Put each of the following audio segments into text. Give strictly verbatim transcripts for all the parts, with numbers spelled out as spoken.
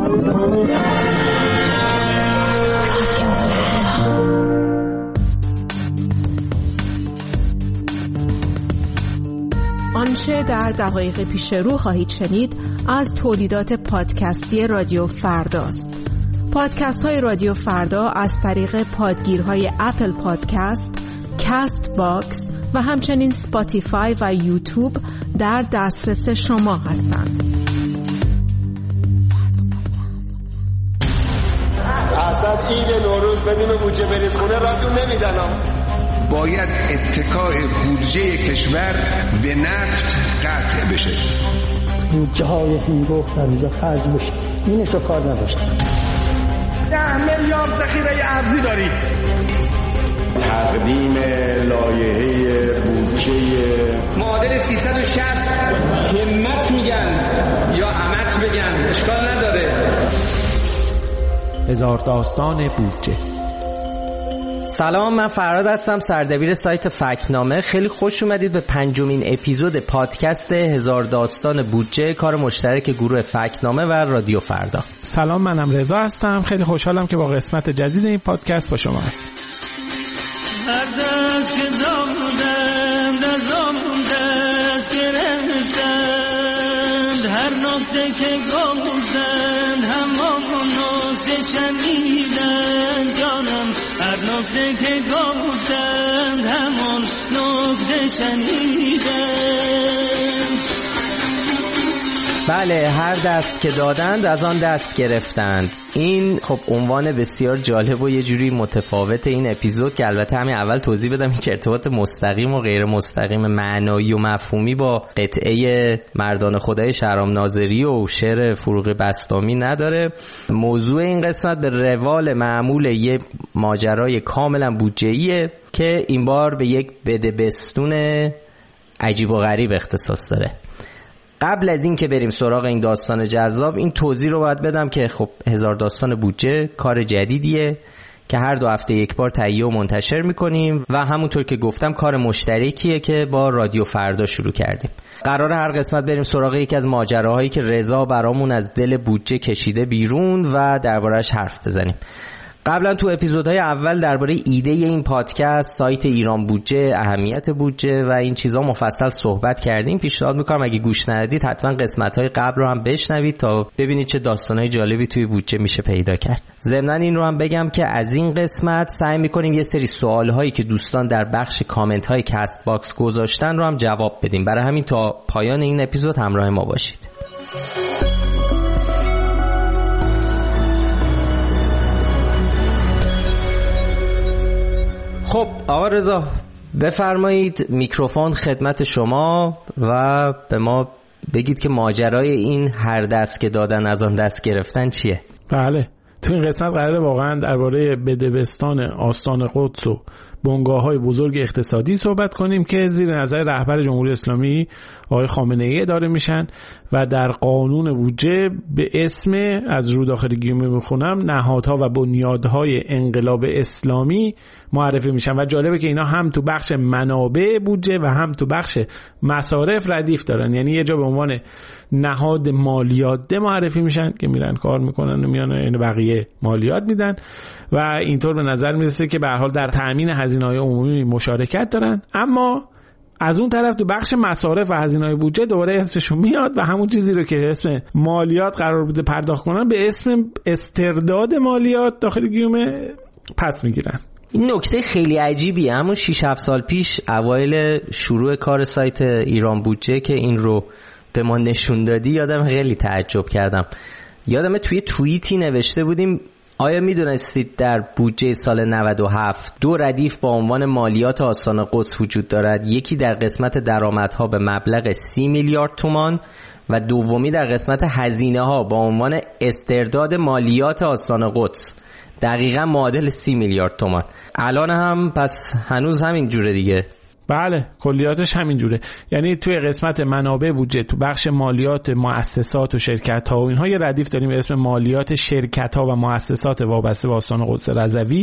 آنچه در دقایق پیش رو خواهید شنید از تولیدات پادکستی رادیو فرداست. پادکست های رادیو فردا از طریق پادگیرهای اپل پادکست، کست باکس و همچنین سپاتیفای و یوتیوب در دسترس شما هستند. اصلا عید نوروز بدون بودجه برید خونه راتون نمیدن. باید اتکاء بودجه کشور به نفت قطع بشه. بودجه های هنگفت در اینجا خرج بشه. اینش رو کار نداشتن. ده میلیارد ذخیره ارزی دارید. تقدیم لایحه بودجه معادل سیصد و شصت همت میگن یا امت بگن اشکال نداره. هزار داستان بودجه. سلام، من فراد هستم، سردبیر سایت فکتنامه. خیلی خوش اومدید به پنجمین اپیزود پادکست هزار داستان بودجه، کار مشترک گروه فکتنامه و رادیو فردا. سلام، منم رضا هستم. خیلی خوشحالم که با قسمت جدید این پادکست با شما هستم. هر دست که دامدم دزامون دست گرفتند، هر نکته که گفتند همون نکته شنیدن جانم، هر نکته که گفتند همون نکته شنیدن. بله، هر دست که دادند از آن دست گرفتند. این خب عنوان بسیار جالب و یه جوری متفاوت این اپیزود که البته همین اول توضیح بدم هیچ ارتباط مستقیم و غیر مستقیم معنایی و مفهومی با قطعه مردان خدای شهرام ناظری و شعر فروغ بسطامی نداره. موضوع این قسمت به روال معمول یه ماجرای کاملا بودجه‌ایه که این بار به یک بدبستون عجیب و غریب اختصاص داره. قبل از این که بریم سراغ این داستان جذاب، این توضیح رو باید بدم که خب هزار داستان بودجه کار جدیدیه که هر دو هفته یک بار تهیه و منتشر میکنیم و همونطور که گفتم کار مشترکیه که با رادیو فردا شروع کردیم. قراره هر قسمت بریم سراغ یکی از ماجراهایی که رضا برامون از دل بودجه کشیده بیرون و درباره‌اش حرف بزنیم. قبلا تو اپیزودهای اول درباره ایده این پادکست، سایت ایران بودجه، اهمیت بودجه و این چیزا مفصل صحبت کردیم. پیشنهاد میکنم اگه گوش ندادید حتما قسمت‌های قبل رو هم بشنوید تا ببینید چه داستانهای جالبی توی بودجه میشه پیدا کرد. ضمناً این رو هم بگم که از این قسمت سعی میکنیم یه سری سوال‌هایی که دوستان در بخش کامنت‌های کست باکس گذاشتن رو هم جواب بدیم. برای همین تا پایان این اپیزود همراه ما باشید. خب آقا رضا بفرمایید، میکروفون خدمت شما و به ما بگید که ماجرای این هر دست که دادن از آن دست گرفتن چیه؟ بله، تو این قسمت قراره واقعا درباره بدبستان آستان قدس و بنگاه‌های بزرگ اقتصادی صحبت کنیم که زیر نظر رهبر جمهوری اسلامی آقای خامنه‌ای اداره میشن و در قانون بودجه به اسم، از رو داخل گیومه میخونم، نهادها و بنیادهای انقلاب اسلامی معرفی میشن و جالبه که اینا هم تو بخش منابع بودجه و هم تو بخش مصارف ردیف دارن. یعنی یه جا به عنوان نهاد مالیات معرفی میشن که میرن کار میکنن و میان این بقیه مالیات میدن و اینطور به نظر میرسه که به هر حال در تامین هزینه‌های عمومی مشارکت دارن. اما از اون طرف تو بخش مصارف و هزینه‌های بودجه دوباره اسمشون میاد و همون چیزی رو که اسم مالیات قرار بوده پرداخت کنن به اسم استرداد مالیات داخل گیومه پس میگیرن. این نکته خیلی عجیبیه. همون شش هفت سال پیش اوایل شروع کار سایت ایران بودجه که این رو به ما نشون دادی یادم خیلی تعجب کردم. یادم توی توییتی نوشته بودیم آیا میدونستید در بودجه سال نود و هفت دو ردیف با عنوان مالیات آستان قدس وجود دارد؟ یکی در قسمت درآمدها به مبلغ سی میلیارد تومان و دومی در قسمت هزینه ها با عنوان استرداد مالیات آستان قدس، دقیقاً معادل سی میلیارد تومان. الان هم پس هنوز همین جوره دیگه. بله، کلیاتش همین جوره. یعنی توی قسمت منابع بودجه تو بخش مالیات مؤسسات و شرکت ها و اینها یه ردیف داریم به اسم مالیات شرکت ها و مؤسسات وابسته به آستان قدس رضوی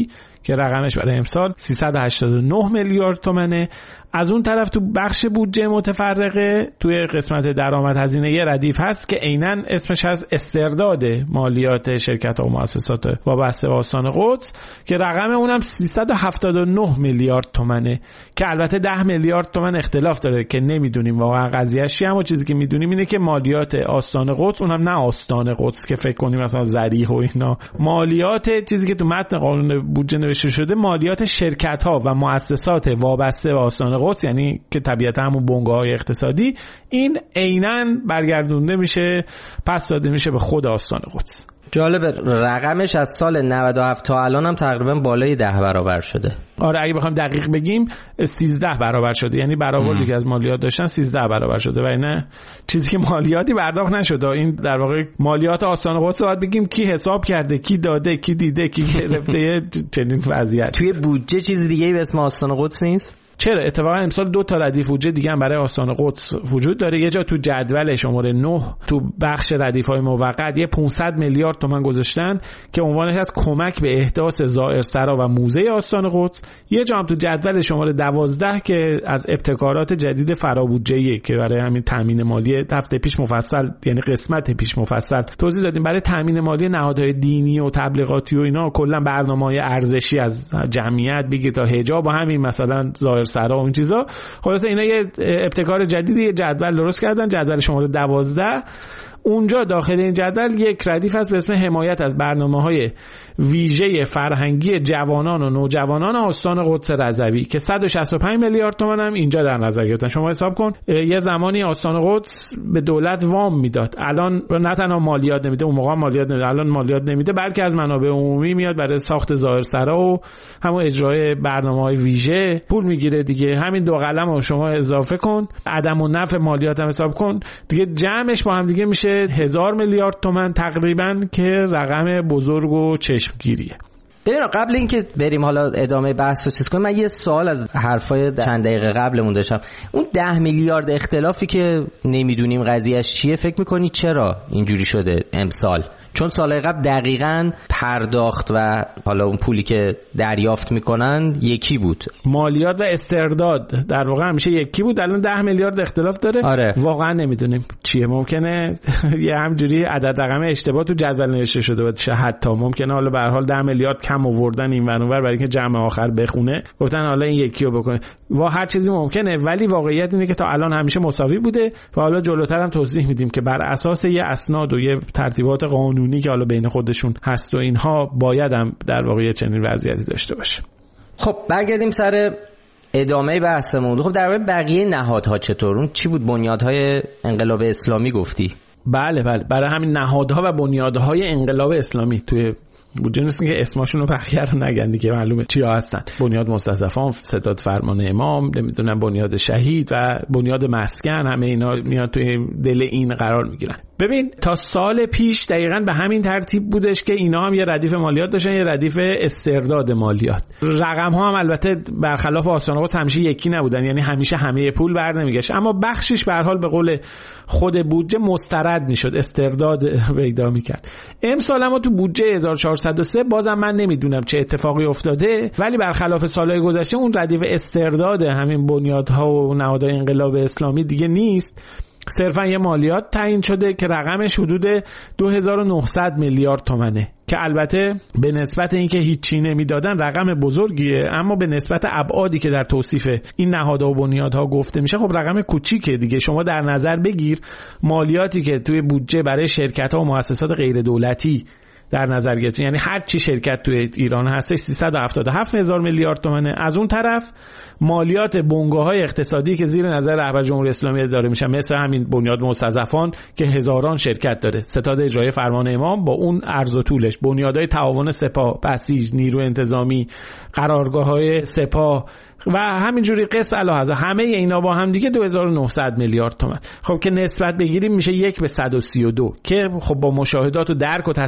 که رقمش برای امسال سیصد و هشتاد و نه میلیارد تومانه. از اون طرف تو بخش بودجه متفرقه توی قسمت درآمد هزینه یه ردیف هست که عیناً اسمش هست استرداد مالیات شرکت‌ها و مؤسسات وابسته به آستان قدس که رقم اونم سیصد و هفتاد و نه میلیارد تومانه که البته ده میلیارد تومان اختلاف داره که نمیدونیم واقعا قضیه‌اش چیه. اما چیزی که میدونیم اینه که مالیات آستان قدس، اونم نه آستان قدس که فکر کنیم مثلا ذریح و اینا، مالیات چیزی که تو متن قانون بودجه نوشته شده مالیات شرکت‌ها و مؤسسات وابسته به آستان قدس، یعنی که طبیعتا همون بنگاه‌های اقتصادی، این عیناً برگردونده میشه، پس داده میشه به خود آستان قدس. جالبه رقمش از سال نود و هفت تا الان هم تقریبا بالای ده برابر شده. آره اگه بخوام دقیق بگیم سیزده برابر شده، یعنی برآوردی که از مالیات داشتن سیزده برابر شده و نه چیزی که مالیاتی پرداخت نشده. این در واقع مالیات آستان قدس باید بگیم کی حساب کرده، کی داده، کی دیده، کی گرفته. چنین وضعیت توی بودجه چیز دیگه به اسم آستان قدس نیست؟ چرا؟ اتفاقا امسال دو تا ردیف بودجه دیگه هم برای آستان قدس وجود داره. یه جا تو جدول شماره نه تو بخش ردیف‌های موقت یه پانصد میلیارد تومان گذاشتن که عنوانش از کمک به احداث زائرسرا و موزه آستان قدس. یه جا هم تو جدول شماره دوازده که از ابتکارات جدید فرابودجه‌ای که برای همین تامین مالی هفته پیش مفصل، یعنی قسمت پیش مفصل توضیح دادیم، برای تامین مالی نهادهای دینی و تبلیغاتی و اینا کلا برنامه‌های ارزشی از جمعیت بگیر تا حجاب و همین مثلا سرا و این چیزا. خلاصه اینا یه ابتکار جدیدی، یه جدول درست کردن، جدول شماره دوازده. اونجا داخل این جدول یک ردیف هست به اسم حمایت از برنامه‌های ویژه فرهنگی جوانان و نوجوانان آستان قدس رضوی که صد و شصت و پنج میلیارد تومان هم اینجا در نظر گرفتن. شما حساب کن یه زمانی آستان قدس به دولت وام میداد، الان نه تنها مالیات نمیده، اون موقع مالیات نمیده، الان مالیات نمیده، بلکه از منابع عمومی میاد برای ساخت ظاهرسرا و همون اجرای برنامه‌های ویژه پول میگیره دیگه. همین دو قلم رو شما اضافه کن، عدم و نفع مالیات هم حساب کن دیگه، جمعش با هم دیگه میشه هزار میلیارد تومان تقریبا که رقم بزرگ و چشمگیریه. ببین قبل اینکه بریم حالا ادامه بحث رو چیز کنیم، من یه سوال از حرفای چند دقیقه قبلمون داشتم. اون ده میلیارد اختلافی که نمیدونیم قضیهش چیه، فکر میکنی چرا اینجوری شده امسال؟ چون سال قبل دقیقاً پرداخت و حالا اون پولی که دریافت میکنن یکی بود، مالیات و استرداد در واقع همیشه یکی بود، الان ده میلیارد اختلاف داره. آره. واقعا نمیدونیم چیه، ممکنه یه همجوری عدد رقم اشتباه تو جدول نوشته شده باشه، حتی ممکنه حالا به هر حال ده میلیارد کم آوردن این ور اونور برای اینکه جمع آخر بخونه، گفتن حالا این یکی رو بکنه. وا هر چیزی ممکنه، ولی واقعیت اینه که تا الان همیشه مساوی بوده و حالا جلوتر هم توضیح میدیم که بر اساس یه اسناد و یه ترتیبات قانونی که حالا بین خودشون هست و اینها باید هم در واقع چنین وضعیتی داشته باشه. خب برگردیم سر ادامه بحثمون. خب در مورد بقیه نهادها چطور؟ اون چی بود؟ بنیادهای انقلاب اسلامی گفتی؟ بله بله، برای همین نهادها و بنیادهای انقلاب اسلامی توی بودجه نیست که اسمشون رو بقیه رو نگن دیگه، معلومه چیا هستن. بنیاد مستضعفان، ستاد فرمان امام، نمیدونم بنیاد شهید و بنیاد مسکن، همه اینا میاد توی دل این قرار میگیرن. ببین تا سال پیش دقیقاً به همین ترتیب بودش که اینا هم یه ردیف مالیات داشتن، یه ردیف استرداد مالیات. رقم ها هم البته برخلاف آستان قدس همیشه یکی نبودن، یعنی همیشه همه پول بر نمیگشت، اما بخشش به هر حال به قول خود بودجه مسترد میشد، استرداد پیدا میکرد. امسال ما تو بودجه هزار و چهارصد و سه بازم من نمیدونم چه اتفاقی افتاده، ولی برخلاف سالهای گذشته اون ردیف استرداد همین بنیادها و نهادهای انقلاب اسلامی دیگه نیست، صرفا یه مالیات تعیین شده که رقمش حدود دو هزار و نهصد میلیارد تومانه که البته به نسبت اینکه هیچی نمیدادن رقم بزرگیه، اما به نسبت ابعادی که در توصیف این نهادها و بنیادها گفته میشه خب رقم کوچیکه دیگه. شما در نظر بگیر مالیاتی که توی بودجه برای شرکت‌ها و مؤسسات غیر دولتی در نظر گرفتین، یعنی هر چی شرکت توی ایران هستش سیصد و هفتاد و هفت هزار میلیارد تومانه. از اون طرف مالیات بنگاه‌های اقتصادی که زیر نظر رهبر جمهوری اسلامی داره میشن، مثل همین بنیاد مستضعفان که هزاران شرکت داره، ستاد اجرایی فرمان امام با اون عرض و طولش، بنیادهای تعاون سپاه، بسیج، نیرو انتظامی، قرارگاه‌های سپاه و همینجوری قص علاوه همه اینا با هم دیگه دو هزار و نهصد میلیارد تومان. خب که نسبت بگیریم میشه یک به صد و سی و دو که خب با مشاهدات و درک و تصوری که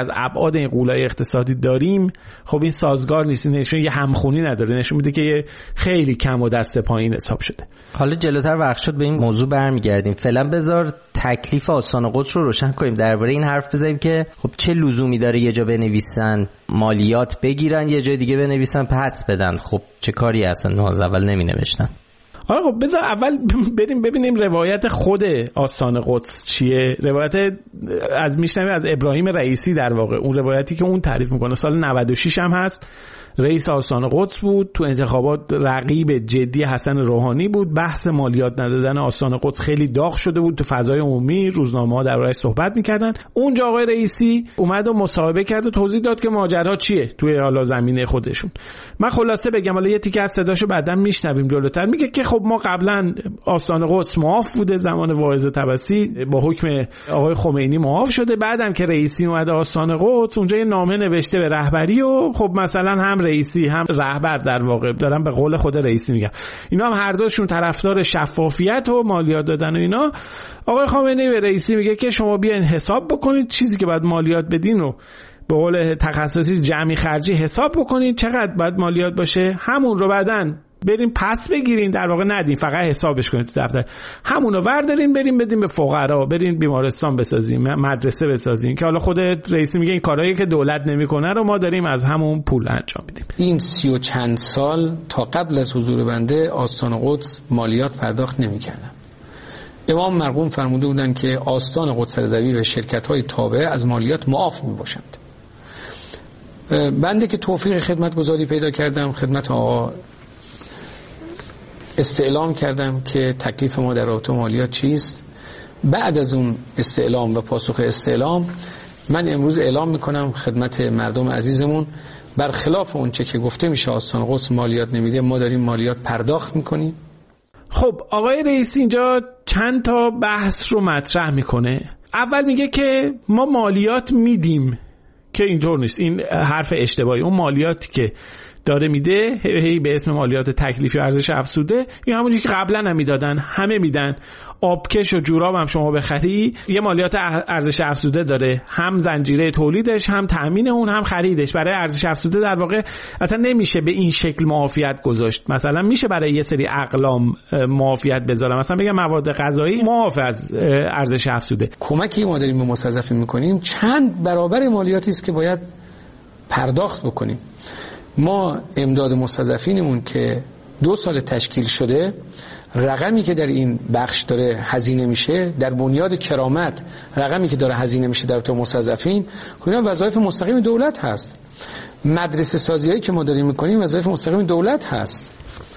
از ابعاد این غولای اقتصادی داریم، خب این سازگار نیست، نشون یه همخونی نداره، نشون میده که خیلی کم و دست پایین حساب شده. حالا جلوتر وقت شد به این موضوع برمیگردیم. فعلا بذار تکلیف آستان قدس رو روشن کنیم، درباره این حرف بزنیم که خب چه لزومی داره یه جا بنویسن مالیات بگیرن یه جای دیگه بنویسن پس بدن. خب چه کاری هستن از اول نمی نوشتن؟ حالا خب بذار اول بریم ببینیم روایت خود آستان قدس چیه. روایت از میشنویم از ابراهیم رئیسی، در واقع اون روایتی که اون تعریف میکنه سال نود و شش هم هست، رئیس آستان قدس بود، تو انتخابات رقیب جدی حسن روحانی بود، بحث مالیات ندادن آستان قدس خیلی داغ شده بود، تو فضای عمومی روزنامه‌ها درباره‌اش صحبت میکردن. اونجا آقای رئیسی اومد و مصاحبه کرد و توضیح داد که ماجرا چیه توی حالا زمینه خودشون. من خلاصه بگم، حالا یه تیکه از صداشو بعداً میشنویم جلوتر. میگه که خب ما قبلا آستان قدس معاف بوده، زمان واعظ طبسی با حکم آقای خمینی معاف شده، بعدم که رئیسی اومده آستان قدس اونجا یه نامه نوشته به رهبری و خب مثلا هم رئیسی هم رهبر، در واقع دارم به قول خود رئیسی میگم، اینا هم هر دوشون طرفدار شفافیت و مالیات دادن و اینا. آقای خامنه‌ای به رئیسی میگه که شما بیاین حساب بکنید چیزی که باید مالیات بدین رو به قول تخصصی جمعی خرجی حساب بکنید، چقدر باید مالیات باشه، همون رو بعدن بریم پس بگیرین، در واقع ندین، فقط حسابش کنید تو دفتر، همونو وردارین بریم بدیم به فقرا، بریم بیمارستان بسازیم، مدرسه بسازیم، که حالا خود رئیس میگه این کارهایی که دولت نمیکنه رو ما داریم از همون پول انجام میدیم. این سی و چند سال تا قبل از حضور بنده آستان قدس مالیات پرداخت نمیکردن. امام مرحوم فرموده بودن که آستان قدس رضوی و شرکت‌های تابعه از مالیات معاف میباشند. بنده که توفیق خدمتگزاری پیدا کردم خدمت آقا استعلام کردم که تکلیف ما در رابطه مالیات چیست. بعد از اون استعلام و پاسخ استعلام من امروز اعلام میکنم خدمت مردم عزیزمون، برخلاف اون چه که گفته میشه آستان قدس مالیات نمیده، ما داریم مالیات پرداخت میکنیم. خب آقای رئیسی اینجا چند تا بحث رو مطرح میکنه. اول میگه که ما مالیات میدیم، که اینطور نیست، این حرف اشتباهی. اون مالیاتی که داره میده هی به اسم مالیات تکلیفی و ارزش افزوده، این همونجوری که قبلا هم میدادن، همه میدن. آبکش و جوراب هم شما بخری یه مالیات ارزش افزوده داره، هم زنجیره تولیدش، هم تامین اون، هم خریدش. برای ارزش افزوده در واقع اصلا نمیشه به این شکل معافیت گذاشت. مثلا میشه برای یه سری اقلام معافیت بذارم، مثلا بگم مواد غذایی معاف از ارزش افزوده. کمکی ما داریم به مستضعفین میکنیم چند برابر مالیاتی است که باید پرداخت بکنیم. ما امداد مستضعفینمون که دو سال تشکیل شده، رقمی که در این بخش داره هزینه میشه، در بنیاد کرامت رقمی که داره هزینه میشه در تو مستضعفین، اینا وظایف مستقیم دولت هست. مدرسه سازیایی که ما داریم میکنیم وظایف مستقیم دولت هست.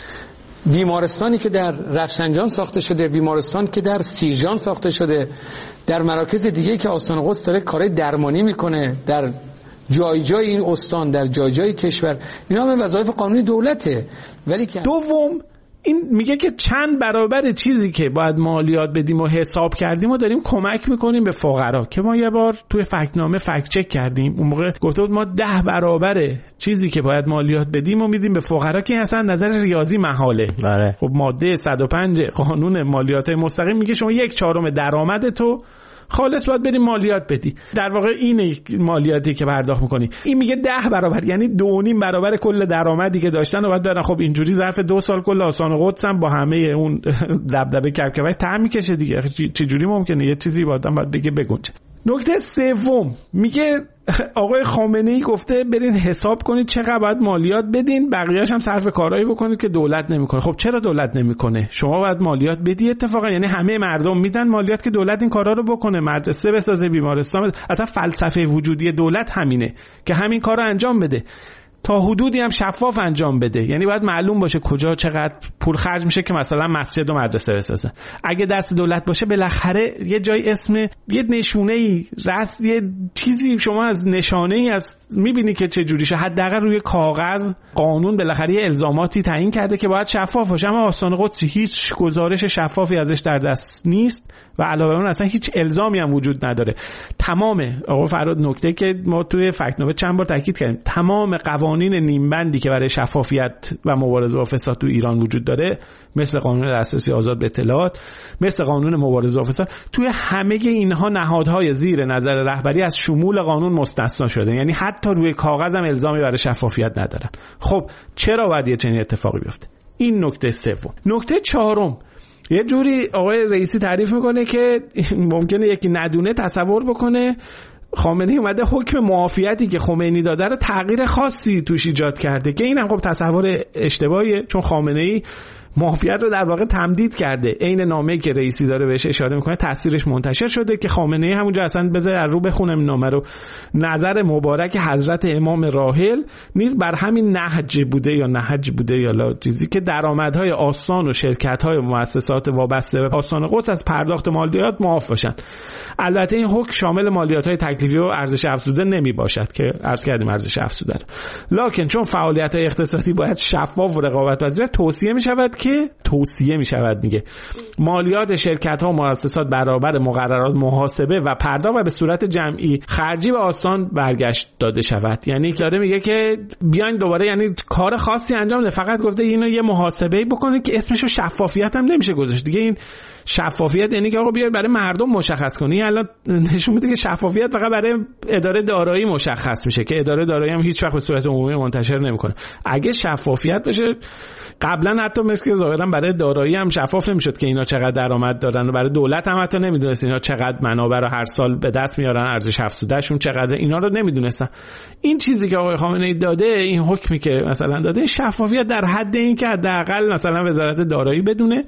بیمارستانی که در رفسنجان ساخته شده، بیمارستان که در سیرجان ساخته شده، در مراکز دیگه که آستان قدس داره کارهای درمانی میکنه، در جای جای این استان، در جای جای کشور، اینا همه وظایف قانونی دولته. ولی که دوم این میگه که چند برابر چیزی که باید مالیات بدیم و حساب کردیم و داریم کمک میکنیم به فقرا، که ما یه بار توی فکتنامه فکت چک کردیم، اون موقع گفته بود ما ده برابر چیزی که باید مالیات بدیم و میدیم به فقرا، که اصلا نظر ریاضی محاله. بله. خب ماده صد و پنج قانون مالیات مستقیم میگه شما یک چهارم درآمد تو خالص باید بریم مالیات بدی. در واقع این مالیاتی که پرداخت میکنی، این میگه ده برابر، یعنی دو نیم برابر کل درآمدی که داشتن و باید برن. خب اینجوری ظرف دو سال کل آستان قدس هم با همه اون دبدبه کبکبش ته میکشه دیگه. چه جوری ممکنه یه چیزی بعدم باید بگه بگنجه. نکته سوم میگه آقای خامنه‌ای گفته برین حساب کنید چقدر باید مالیات بدین، بقیه‌اش هم صرف کارهایی بکنید که دولت نمیکنه. خب چرا دولت نمیکنه؟ شما باید مالیات بدی اتفاقا، یعنی همه مردم میدن مالیات که دولت این کارا رو بکنه، مدرسه بسازه، بیمارستان. اصلا فلسفه وجودی دولت همینه که همین کارو انجام بده، تا حدودی هم شفاف انجام بده. یعنی باید معلوم باشه کجا چقدر پول خرج میشه که مثلا مسجد و مدرسه بسازن. اگه دست دولت باشه بالاخره یه جای اسم یه نشونه‌ای رسم، یه چیزی شما از نشانه‌ای از میبینی که چه جوریشه، حداقل روی کاغذ قانون بالاخره یه الزاماتی تعیین کرده که باید شفاف باشه. اما آستان قدس هیچ گزارش شفافی ازش در دست نیست و علاوه بر اون اصلا هیچ الزامی هم وجود نداره. تمام آقا فراد نکته که ما توی فکت‌نامه چند بار تاکید کردیم، تمام قوانین قوانین نیمبندی که برای شفافیت و مبارزه با فساد تو ایران وجود داره، مثل قانون دسترسی آزاد به اطلاعات، مثل قانون مبارزه با فساد، توی همه اینها نهادهای زیر نظر رهبری از شمول قانون مستثنا شده، یعنی حتی روی کاغذ هم الزامی برای شفافیت ندارن. خب چرا باید یه چنین اتفاقی بیفته؟ این نکته سوم. نکته چهارم، یه جوری آقای رئیسی تعریف میکنه که ممکنه یکی ندونه تصور بکنه خامنه‌ای اومده حکم معافیتی که خمینی داده رو تغییر خاصی توش ایجاد کرده، که این هم خب تصور اشتباهیه، چون خامنه‌ای معافیت رو در واقع تمدید کرده. عین نامه‌ای که رئیسی داره بهش اشاره میکنه تصویرش منتشر شده که خامنه‌ای همونجا اصلا بذار از رو بخونم نامه رو، نظر مبارک حضرت امام راحل نیز بر همین نهج بوده یا نهج بوده یا لا چیزی که درآمدهای آستان و شرکت‌های مؤسسات وابسته به آستان قدس از پرداخت مالیات معاف باشن. البته این حکم شامل مالیات‌های تکلیفی و ارزش افزوده نمی باشد که عرض کردیم ارزش افزوده، لکن چون فعالیت‌های اقتصادی باید شفاف و رقابت‌پذیر، توصیه می‌شود که توصیه می شود میگه مالیات شرکت ها و مؤسسات برابر مقررات محاسبه و پرداخت و به صورت جمعی خرجی به آستان برگشت داده شود. یعنی داره میگه که بیاین دوباره، یعنی کار خاصی انجام ده، فقط گفته اینو یه محاسبه بکنه که اسمشو شفافیت هم نمیشه گذاشت دیگه. این شفافیت یعنی که آقا بیاید برای مردم مشخص کنی، الان نشون میده که شفافیت فقط برای اداره دارایی مشخص میشه که اداره دارایی هم هیچ وقت به صورت عمومی منتشر نمیکنه. اگه شفافیت بشه، قبلا حتی مثل ظاهرا برای دارایی هم شفاف نمیشد که اینا چقدر درآمد دارن و برای دولت هم حتی نمیدونست اینا چقدر منابع رو هر سال به دست میارن، ارزش افزودهشون چقدر، اینا رو نمیدونستن. این چیزی که آقای خامنه‌ای داده، این حکمی که مثلا داده، شفافیت در حد این که حداقل مثلا وزارت دارایی بدونه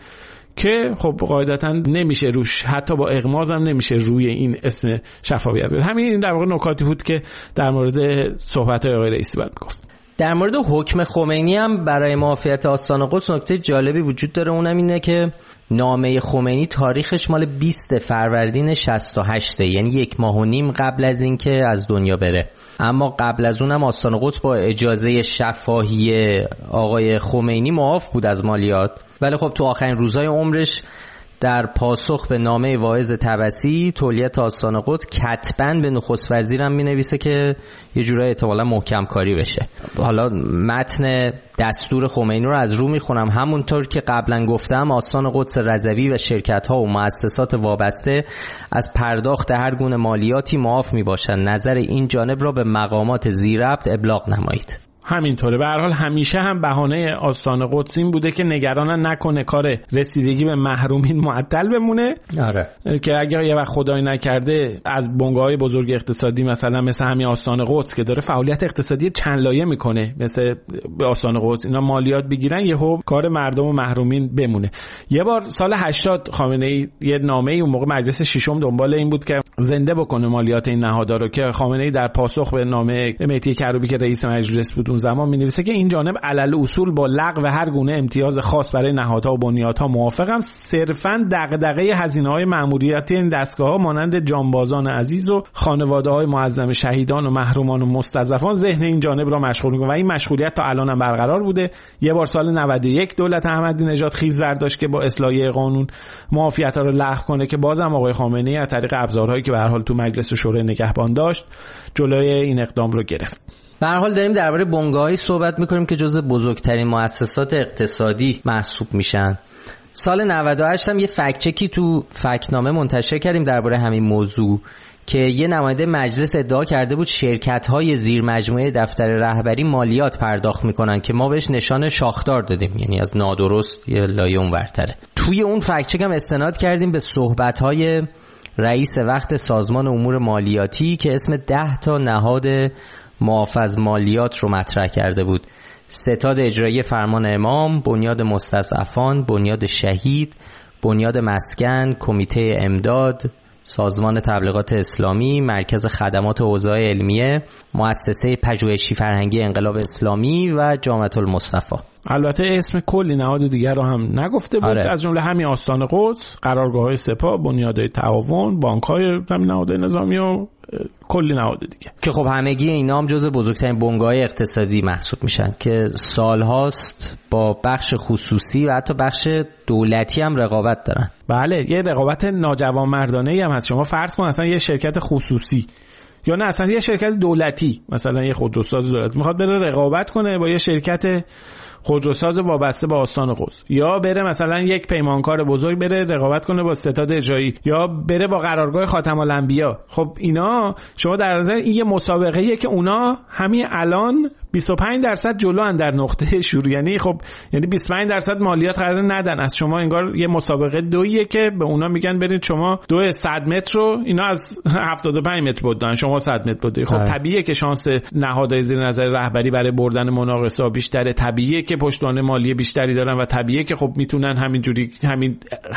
که خب قاعدتا نمیشه روش، حتی با اغماض هم نمیشه روی این اسم شفافیت بده. همین در واقع نکاتی بود که در مورد صحبت‌های آقای رئیسی باید گفت. در مورد حکم خمینی هم برای معافیت آستان قدس نکته جالبی وجود داره، اونم اینه که نامه خمینی تاریخش مال بیست فروردین شصت و هشت، یعنی یک ماه و نیم قبل از این که از دنیا بره. اما قبل از اونم آستان قدس با اجازه شفاهی آقای خمینی معاف بود از مالیات، ولی خب تو آخرین روزهای عمرش در پاسخ به نامه واعظ طبسی تولیت آستان قدس کتباً به نخست وزیرم می‌نویسه که یه جورایی احتمالاً محکم کاری بشه. حالا متن دستور خمینی رو از رو میخونم. همونطور که قبلا گفتم آستان قدس رضوی و شرکت‌ها و مؤسسات وابسته از پرداخت هر گونه مالیاتی معاف میباشند. نظر این جانب را به مقامات ذی‌ربط ابلاغ نمایید. همینطوره. به هر حال همیشه هم بهانه آستان قدس این بوده که نگران نکنه کار رسیدگی به محرومین معطل بمونه. آره. که اگر یه وقت خدای نکرده از بنگاه‌های بزرگ اقتصادی مثلا مثل همین آستان قدس که داره فعالیت اقتصادی چند لایه میکنه، مثل به آستان قدس اینا مالیات بگیرن، یهو کار مردم و محرومین بمونه. یه بار سال هشتاد خامنه‌ای یه نامه‌ای اون موقع مجلس ششم دنبال این بود که زنده بکنه مالیات این نهادها رو، که خامنه‌ای در پاسخ به نامه مهدی کروبی که رئیس مجلس بود اون زمان می‌نویسه که این جانب علل اصول با لغو هر گونه امتیاز خاص برای نهادها و بنیادها موافقم، صرفاً دغدغه هزینه‌های مأموریتی این دستگاه‌ها مانند جانبازان عزیز و خانواده‌های معظم شهیدان و محرومان و مستضعفان ذهن این جانب را مشغول می‌کنه و این مشغولیت تا الان هم برقرار بوده. یه بار سال نود و یک دولت احمدی نژاد خیز برداشت که با اصلاحیه قانون معافیت‌ها رو لغو کنه، که بازم آقای خامنه‌ای از طریق ابزارهایی که به هر حال تو مجلس شورای نگهبان داشت جلوی این اقدام رو گرفت. به هر حال داریم درباره بنگاهی صحبت میکنیم که جزو بزرگترین مؤسسات اقتصادی محسوب میشن. سال نود و هشت هم یه فکچکی تو فکتنامه منتشر کردیم درباره همین موضوع که یه نماینده مجلس ادعا کرده بود شرکت‌های زیر مجموعه دفتر رهبری مالیات پرداخت میکنن که ما بهش نشان شاخدار دادیم، یعنی از نادرست یه لایه اونورتره. توی اون فکچک هم استناد کردیم به صحبت‌های رئیس وقت سازمان امور مالیاتی که اسم ده تا نهاد معاف از مالیات رو مطرح کرده بود: ستاد اجرایی فرمان امام، بنیاد مستضعفان، بنیاد شهید، بنیاد مسکن، کمیته امداد، سازمان تبلیغات اسلامی، مرکز خدمات حوزه علمیه، مؤسسه پژوهشی فرهنگی انقلاب اسلامی و جامعه المصطفی. البته اسم کلی نهاد دیگر رو هم نگفته بود. آره. از جمله همین آستان قدس، قرارگاه‌های سپاه، بنیادهای تعاون، بانک‌های همین نهادهای نظامی و کلی نهاد دیگه که خب همگی اینا هم جزء بزرگترین بنگاه‌های اقتصادی محسوب میشن که سالهاست با بخش خصوصی و حتی بخش دولتی هم رقابت دارن. بله، یه رقابت ناجوانمردانه‌ای هم هست. شما فرض کن اصلا یه شرکت خصوصی یا نه اصلا یه شرکت دولتی، مثلا یه خودروساز دولتی میخواد بره رقابت کنه با یه شرکت خودروساز وابسته به آستان قدس، یا بره مثلا یک پیمانکار بزرگ بره رقابت کنه با ستاد اجرایی، یا بره با قرارگاه خاتم الانبیا. خب اینا شما در نظر این یه مسابقه‌ایه که اونا همین الان بیست و پنج درصد جلوان در نقطه شروع، یعنی خب یعنی بیست و پنج درصد مالیات قرار ندن از شما. انگار یه مسابقه دویه که به اونا میگن برید شما دو صد متر رو اینا از هفتاد و پنج متر بدن، شما صد متر بدید. خب طبیعیه که شانس نهادهای زیر نظر رهبری برای بردن مناقصه بیشتره، طبیعیه که پشتوانه مالی بیشتری دارن و طبیعیه که خب میتونن همینجوری همین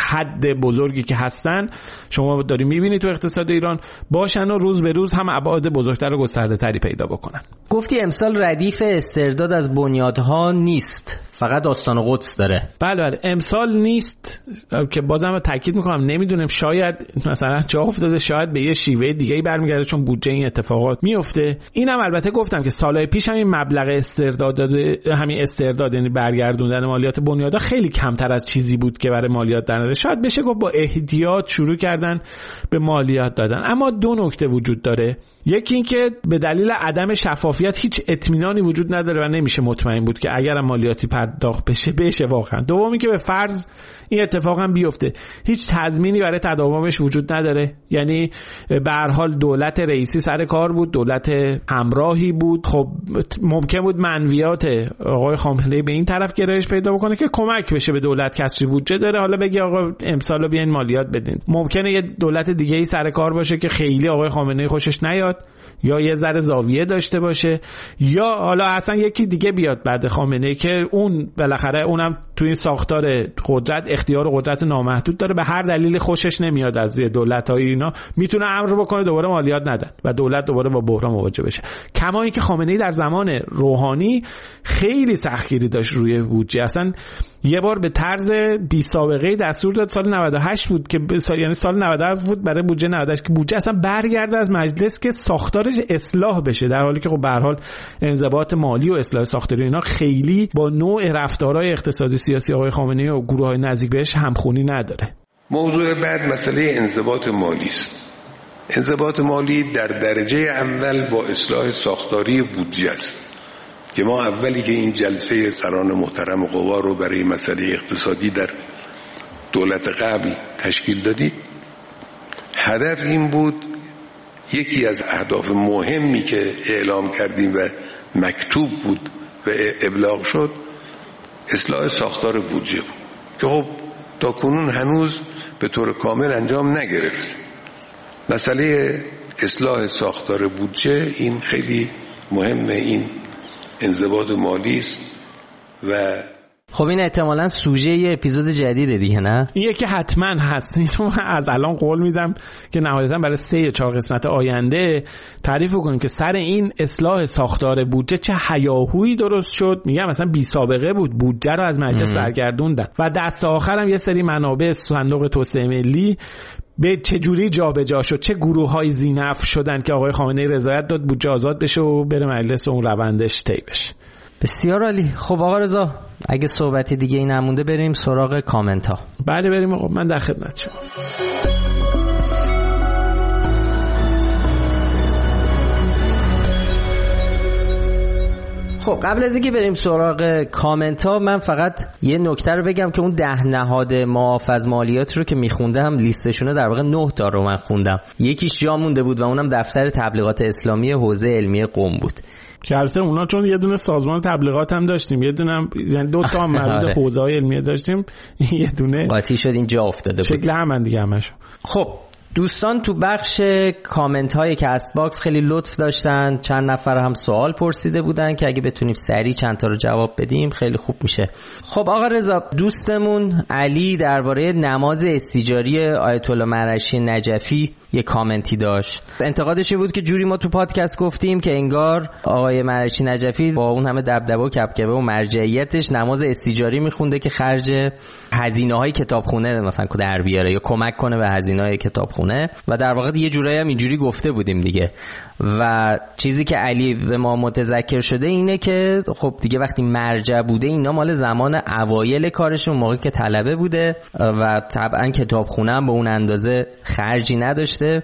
حد بزرگی که هستن شما داری میبینی تو اقتصاد ایران باشن و روز به روز هم ابعاد بزرگتر و گسترده‌تری پیدا بکنن. گفتی امسال ردیف استرداد از بنیادها نیست، فقط آستان قدس داره. بله بله امسال نیست که بازم تاکید میکنم نمیدونم، شاید مثلا جا افتاده، شاید به یه شیوه دیگه‌ای برمیگرده چون بودجه این اتفاقات میفته. اینم البته گفتم که سالهای پیش همین مبلغ استرداد همین استرداد یعنی برگردوندن مالیات بنیادها خیلی کمتر از چیزی بود که برای مالیات دادن، شاید بشه گفت با احتیاط شروع کردن به مالیات دادن. اما دو نکته وجود داره، یکی این که به دلیل عدم شفافیت هیچ اطمینانی وجود نداره و نمیشه مطمئن بود که اگر مالیاتی پرداخت بشه بشه واقعا. دومی که به فرض این اتفاق هم بیفته هیچ تضمینی برای تداومش وجود نداره، یعنی به هر حال دولت رئیسی سر کار بود، دولت همراهی بود، خب ممکن بود منویات آقای خامنه‌ای به این طرف گرایش پیدا بکنه که کمک بشه به دولت کسری بودجه داره، حالا بگی آقا امسالو بیاین مالیات بدین. ممکنه یه دولت دیگه‌ای سر کار باشه که خیلی آقای خامنه‌ای خوشش نیاد یا یه ذره زاویه داشته باشه، یا حالا اصلا یکی دیگه بیاد بعد خامنه‌ای که اون بالاخره اونم تو این ساختار قدرت اختیار و قدرت نامحدود داره، به هر دلیل خوشش نمیاد از دولت‌های اینا، میتونه امر بکنه دوباره مالیات ندن و دولت دوباره با بحران مواجه بشه. کما اینکه خامنه‌ای در زمان روحانی خیلی سختگیری داشت روی بودجه، اصلا یه بار به طرز بی سابقه دستور داد سال نود و هشت بود که سال یعنی سال نود و هفت بود برای بودجه نود و هشت که بودجه اصلا برگرده از مجلس که ساختارش اصلاح بشه، در حالی که خب به هر حال انضباط مالی و اصلاح ساختاری اینا خیلی با نوع رفتارهای اقتصادی سیاسی آقای خامنه‌ای و گروه‌های نزدیک بهش همخونی نداره. موضوع بعد مسئله انضباط مالی است. انضباط مالی در درجه اول با اصلاح ساختاری بودجه است که ما اولی که این جلسه سران محترم قوا رو برای مسئله اقتصادی در دولت قبل تشکیل دادیم، هدف این بود، یکی از اهداف مهمی که اعلام کردیم و مکتوب بود و ابلاغ شد اصلاح ساختار بودجه بود که خب تا کنون هنوز به طور کامل انجام نگرفت. مسئله اصلاح ساختار بودجه این خیلی مهمه، این انضباط مالی است و خب این احتمالاً سوژه یه اپیزود جدیده دیگه، نه؟ این یکی حتما هست. من از الان قول میدم که نهایتاً برای سه یا چهار قسمت آینده تعریف کنیم که سر این اصلاح ساختار بودجه چه هیاهویی درست شد. میگم مثلا بی سابقه بود، بودجه رو از مجلس برگردوندن و دست آخر هم یه سری منابع صندوق توسعه ملی به چه جوری جابجا شد، چه گروه‌های ذی‌نفع شدن که آقای خامنه‌ای رضایت داد بودجه آزاد بشه و بره مجلس و اون روندش طی بشه. بسیار عالی. خب آقا رضا اگه صحبتی دیگه ای نمونده بریم سراغ کامنت ها. بله بریم آقا، من در خدمت شما. خب قبل از اینکه بریم سراغ کامنت ها من فقط یه نکته رو بگم که اون ده نهاد معاف از مالیات رو که میخوندم لیستشونه در واقع نه تا رو من خوندم، یکیش جا مونده بود و اونم دفتر تبلیغات اسلامی حوزه علمی قم بود که البته اونا چون یه دونه سازمان تبلیغات هم داشتیم، یه دونه یعنی دو تا مربوط حوزه‌های علمی داشتیم، یه دونه قاطی شد اینجا افتاده بود شکل هم دیگه همشون. خب دوستان تو بخش کامنت های کست باکس خیلی لطف داشتن، چند نفر هم سوال پرسیده بودن که اگه بتونیم سریع چند تا رو جواب بدیم خیلی خوب میشه. خب آقا رضا دوستمون علی درباره نماز استیجاری آیت الله مرعشی نجفی یه کامنتی داشت. انتقادش بود که جوری ما تو پادکست گفتیم که انگار آقای مرعشی نجفی با اون همه دبدبه و کبکبه و مرجعیتش نماز استیجاری میخونده که خرج هزینه‌های کتابخونه مثلا کو در بیاره یا کمک کنه به هزینه‌های کتابخونه و در واقع یه جورایی هم اینجوری گفته بودیم دیگه. و چیزی که علی به ما متذکر شده اینه که خب دیگه وقتی مرجع بوده اینا مال زمان اوایل کارشون، موقعی که طلبه بوده و طبعا کتابخونه هم به اون اندازه خرجی نداشته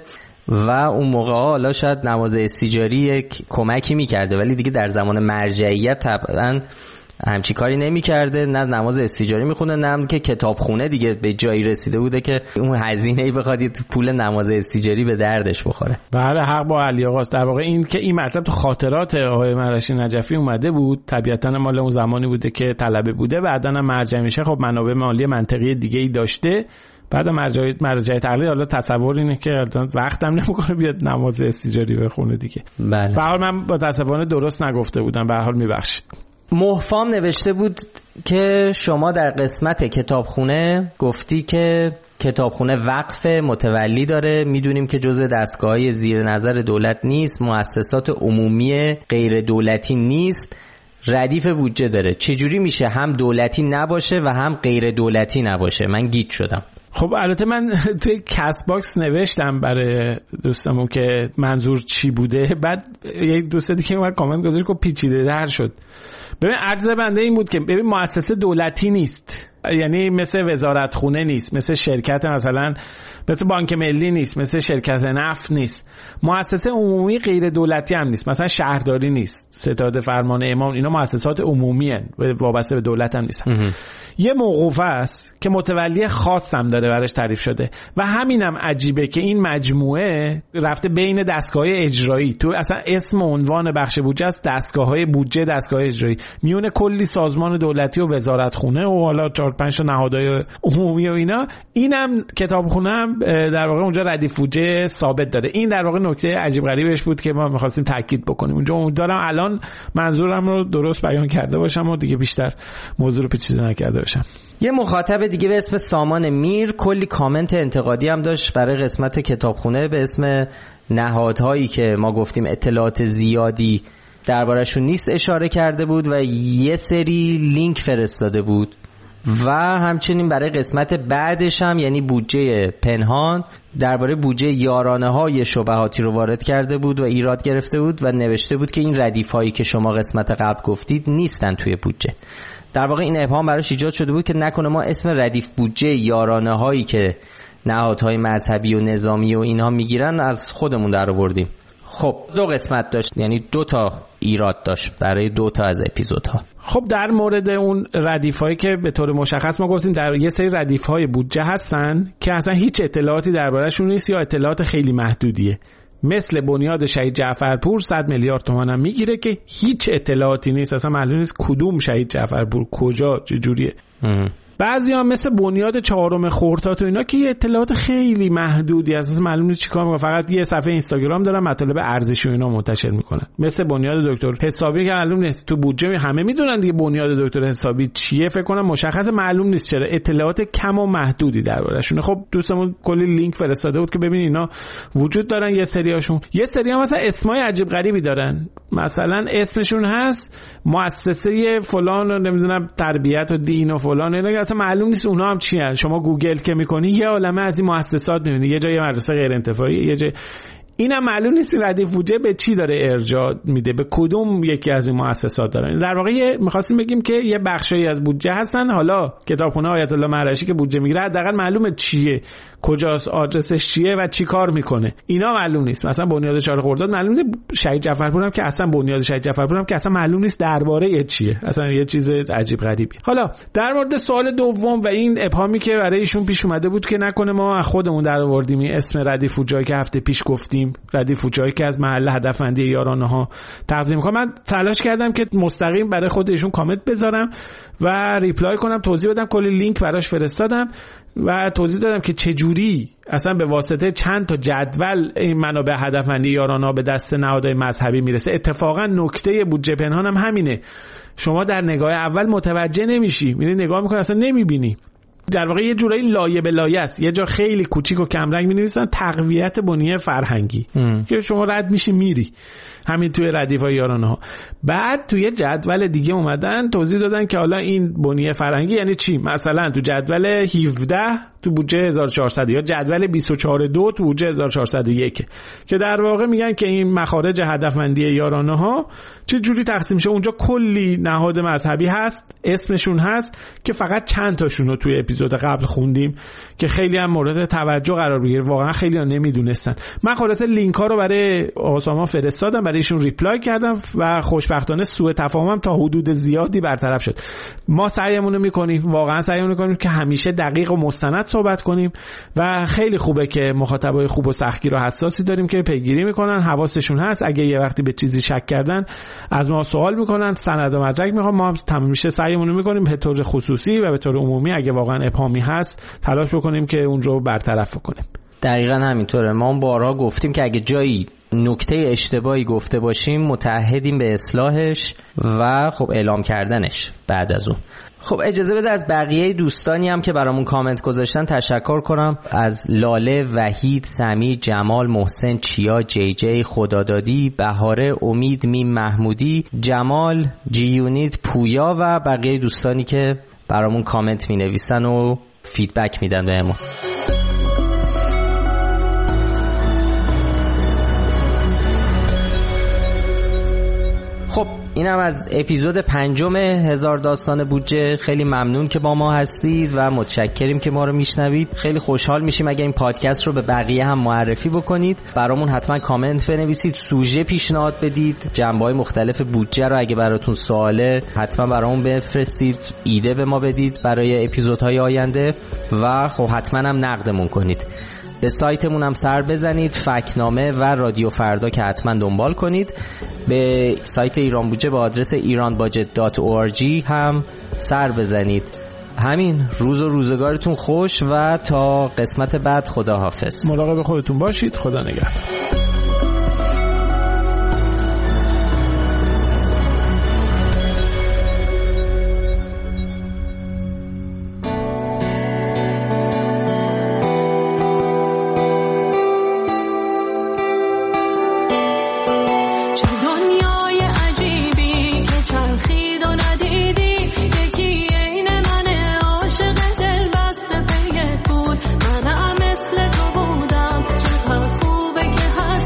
و اون موقع حالا شاید نماز استیجاری یک کمکی میکرده، ولی دیگه در زمان مرجعیت طبعا همچی کاری نمی کرده، نه نماز استیجاری میخونه نه هم که کتابخونه دیگه به جایی رسیده بوده که اون هزینه‌ای بخواد پول نماز استیجاری به دردش بخوره. بله حق با علی آقاست. در واقع این که این مطلب تو خاطرات آقای مرشی نجفی اومده بود، طبیعتاً مال اون زمانی بوده که طلبه بوده، بعداً هم مرجع میشه، خب منابع مالی منطقی دیگه ای داشته، بعد مرجع مرجع تقلید حالا تصور اینه که وقتم نمیکنه بیاد نماز استیجاری بخونه دیگه. بله. به هر حال من متاسفانه درست نگفته بودم، به هر حال میبخشید. محفام نوشته بود که شما در قسمت کتابخونه گفتی که کتابخونه وقف متولی داره، میدونیم که جزء دستگاه‌های زیر نظر دولت نیست، مؤسسات عمومی غیر دولتی نیست، ردیف بودجه داره. چجوری میشه هم دولتی نباشه و هم غیر دولتی نباشه؟ من گیج شدم. خب البته من توی کست باکس نوشتم برای دوستمون که منظور چی بوده، بعد یک دوست دیگه اومد کامنت گذاشت که پیچیده در شد. ببین عرض بنده این بود که ببین مؤسسه دولتی نیست، یعنی مثل وزارت خونه نیست، مثل شرکت مثلا مثل بانک ملی نیست، مثل شرکت نفت نیست، مؤسسه عمومی غیر دولتی هم نیست، مثلا شهرداری نیست، ستاد فرمان امام، اینا مؤسسات عمومی هن، وابسته به دولت هم نیستن. یه موقوفه است که متولی خاص هم داره براش تعریف شده و همینم عجیبه که این مجموعه رفته بین دستگاه اجرایی، تو اصلا اسم و عنوان بخش بودجه است دستگاه‌های بودجه، دستگاه اجرایی، میونه کلی سازمان دولتی و وزارت خونه و حالا چهار پنج تا نهادهای عمومی و اینا. اینم کتابخونه هم در واقع اونجا ردیف بودجه ثابت داره. این در واقع نکته عجیب غریبش بود که ما می‌خواستیم تاکید بکنیم اونجا. امیدوارم الان منظورم رو درست بیان کرده باشم و دیگه بیشتر موضوع رو پیچیده نکرده باشم. یه مخاطب دیگه به اسم سامان میر کلی کامنت انتقادی هم داشت برای قسمت کتابخونه به اسم نهادهایی که ما گفتیم اطلاعات زیادی درباره‌شون نیست اشاره کرده بود و یه سری لینک فرستاده بود و همچنین برای قسمت بعدش هم یعنی بودجه پنهان درباره بودجه یارانه های شبهاتی رو وارد کرده بود و ایراد گرفته بود و نوشته بود که این ردیف هایی که شما قسمت قبل گفتید نیستن توی بودجه. در واقع این ابهام براش ایجاد شده بود که نکنه ما اسم ردیف بودجه یارانه هایی که نهادهای مذهبی و نظامی و اینها میگیرن از خودمون در آوردیم. خب دو قسمت داشت، یعنی دو تا ایراد داشت برای دو تا از اپیزودها. خب در مورد اون ردیف‌هایی که به طور مشخص ما گفتیم در یه سری ردیف‌های بودجه هستن که اصلا هیچ اطلاعاتی درباره‌شون نیست یا اطلاعات خیلی محدودیه، مثل بنیاد شهید جعفرپور صد میلیارد تومان هم میگیره که هیچ اطلاعاتی نیست، اصلا معلوم نیست کدوم شهید جعفرپور کجا چجوریه. بعضی هم مثل بنیاد چهارم خرداد و اینا که یه اطلاعات خیلی محدودی هست، معلوم نیست چیکار میکنن، فقط یه صفحه اینستاگرام دارن مطالب ارزشی و اینا منتشر میکنن. مثل بنیاد دکتر حسابی که معلوم نیست تو بودجه همه میدونن دیگه بنیاد دکتر حسابی چیه، فکر کنم مشخص معلوم نیست چرا، اطلاعات کم و محدودی درباره‌شون. خب دوستمون کلی لینک فرستاده بود که ببین اینا وجود دارن، یه سریاشون یه سری هم مثلا اسمای عجیب غریبی دارن، مثلا اسمشون هست مؤسسه فلان و نمیدونم تربیت و دین و فلان، اینا اصلا معلوم نیست اونا هم چی هستن. شما گوگل که میکنی یه عالمه از این مؤسسات میبینی، یه جای مدرسه غیر انتفاعی، یه جای اینم معلوم نیست ردیف بودجه به چی داره ارجاع میده، به کدوم یکی از این مؤسسات داره. در واقع می‌خواستیم بگیم که یه بخشی از بودجه هستن، حالا کتابخونه آیت الله مرشی که بودجه میگیره حداقل معلومه چیه، کجاست، آدرسش چیه و چی کار میکنه، اینا معلوم نیست. مثلا بنیاد چهار خرداد معلوم نیست، شهید جعفرپور هم که اصلا بنیاد شهید جعفرپور هم که اصلا معلوم نیست درباره چیه، اصلا یه چیز عجیب غریبی. حالا در مورد سوال دوم و این ابهامی که برای ایشون پیش اومده بود که نکنه ما خودمون در آوردیم اسم ردیف بودجه که هفته پیش گفتیم، ردیف بودجه که از محل هدفمندی یارانه ها تقدیم میکنم، من تلاش کردم که مستقیم برای خود ایشون کامنت بذارم و ریپلای کنم، توضیح بدم، کلی لینک براش فرستادم و توضیح دادم که چجوری اصلا به واسطه چند تا جدول این منابع هدفمندی یارانه به دست نهادهای مذهبی میرسه. اتفاقا نکته بودجه پنهان هم همینه، شما در نگاه اول متوجه نمیشی، میری نگاه میکنی اصلا نمیبینی. در واقع یه جورایی لایه به لایه است، یه جا خیلی کوچیک و کم رنگ می‌نویسن تقویت بنیه فرهنگی ام. که شما رد میشی میری همین توی ردیف‌های یارانه ها. بعد توی جدول دیگه اومدن توضیح دادن که حالا این بنیه فرهنگی یعنی چی. مثلا تو جدول هفده تو بودجه هزار و چهارصد یا جدول بیست و چهار دو تو بودجه هزار و چهارصد و یک که در واقع میگن که این مخارج هدفمندی یارانه ها چه جوری تقسیم میشه. اونجا کلی نهاد مذهبی هست، اسمشون هست که فقط چند تاشون رو توی اپیزود قبل خوندیم که خیلی هم مورد توجه قرار بگیره. واقعا خیلی ها نمیدونستن. من خلاصه لینک ها رو برای آساما فرستادم، برای ایشون ریپلای کردم و خوشبختانه سوء تفاهمم تا حدود زیادی برطرف شد. ما سعیمون رو میکنیم، واقعا سعیمون میکنیم که همیشه دقیق و مستند صحبت کنیم و خیلی خوبه که مخاطبای خوب و سختگیر و حساسی داریم که پیگیری میکنن، حواسشون هست، اگه یه وقتی به چیزی شک کردن از ما سوال میکنن، سند و مدرک میخوام، ما هم همیشه سعیمون رو میکنیم به طور خصوصی و به طور عمومی اگه واقعا ابهامی هست تلاش بکنیم که اون رو برطرف کنیم. دقیقاً همینطوره. ما بارها گفتیم که اگه جایی نکته اشتباهی گفته باشیم متعهدیم به اصلاحش و خب اعلام کردنش بعد از اون. خب اجازه بده از بقیه دوستانی هم که برامون کامنت گذاشتن تشکر کنم. از لاله، وحید، سمی، جمال، محسن، چیا، جی جی، خدادادی، بهاره، امید، میم محمودی، جمال، جی یونیت، پویا و بقیه دوستانی که برامون کامنت می نویسن و فیدبک میدن بهمون. خب اینم از اپیزود پنجم هزار داستان بودجه. خیلی ممنون که با ما هستید و متشکریم که ما رو میشنوید. خیلی خوشحال میشیم اگه این پادکست رو به بقیه هم معرفی بکنید. برامون حتما کامنت بنویسید، سوژه پیشنهاد بدید، جنبه‌های مختلف بودجه رو اگه براتون سواله حتما برامون بفرستید، ایده به ما بدید برای اپیزودهای آینده و خب حتما هم نقدمون کنید. به سایتمون هم سر بزنید، فکنامه و رادیو فردا که حتما دنبال کنید. به سایت ایران بودجه با آدرس ایران باجت دات او آر جی هم سر بزنید. همین. روز و روزگارتون خوش و تا قسمت بعد خداحافظ. مراقب خودتون باشید. خدا نگهدار. که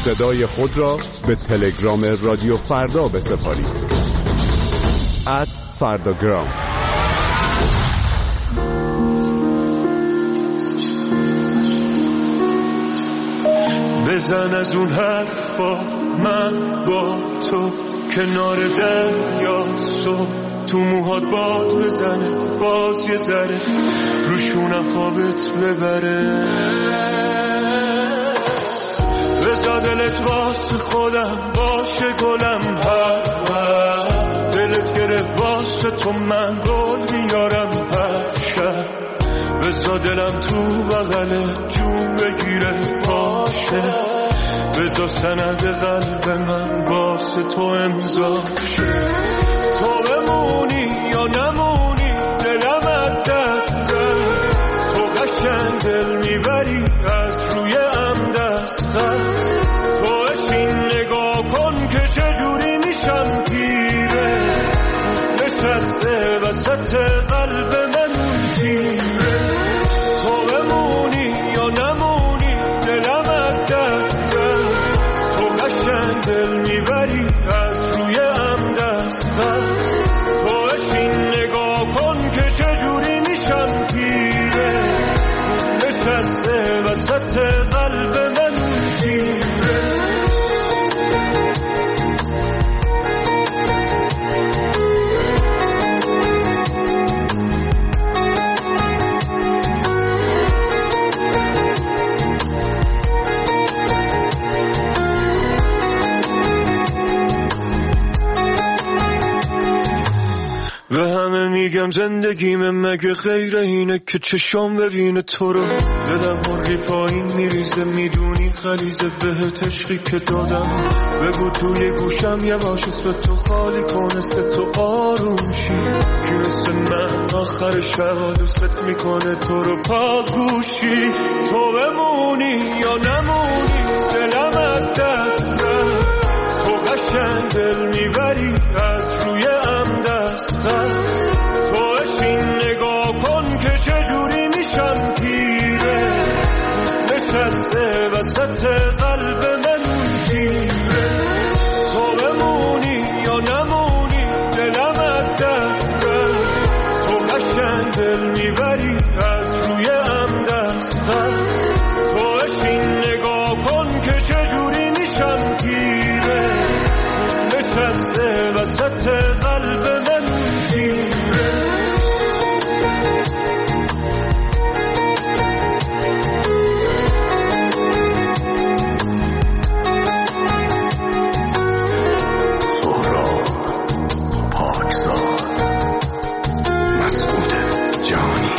صدای خود را به تلگرام رادیو فردا بسپارید. ات فرداگرام. بزن از اون حرفا من با تو کنار دریا، صبح تو موهات باد بزنه، باز یه ذره روشونم خوابت ببره. بذار دلت واسه خودم باشه گلم، هر هر دلت گرفت واسه تو من گل میارم هر شب. بذار دلم تو بغل جون بگیره باشه، بذار سند قلب من واسه تو امضا شه. تو بمونی یا نمونی دلم از دست رفت، تو قشنگ دل میبری از روی ام دست دست. تو اشین نگاه کن که چجوری میشم پیره، نشسته وسط قلب من تیره. تو بمونی یا نمونی دلم از دست رفت، تو قشنگ دل میبری از روی ام دست دست. تو اشین نگاه کن که چجوری میشم پیره، نشسته وسط قلب من تیره. به همه میگم زندگیم مگه غیر اینه که چشام ببینه تو رو. دلم مرگی پایین میریزه، میدونی خلیزه بهت عشقی که دادم. بگو توی گوشم یه باش اسم تو خالی کنه، ست تو آروم شی که مثل من آخر شب دوست میکنه تو رو پا گوشی. تو بمونی یا نمونی دلم از دست رفت، تو قشنگ دل میبری از روی ام دست دست. تو اشین نگاه کن که چجوری میشم پیره، نشسته وسط قلب من تیره. تو بمونی یا نمونی دلم از دست رفت، تو قشنگ دل میبری از روی ام دست دست. تو اشین نگاه کن که چجوری میشم پیره، نشسته وسط قلب من تیره. سهراب پاکزاد مسعود جانی.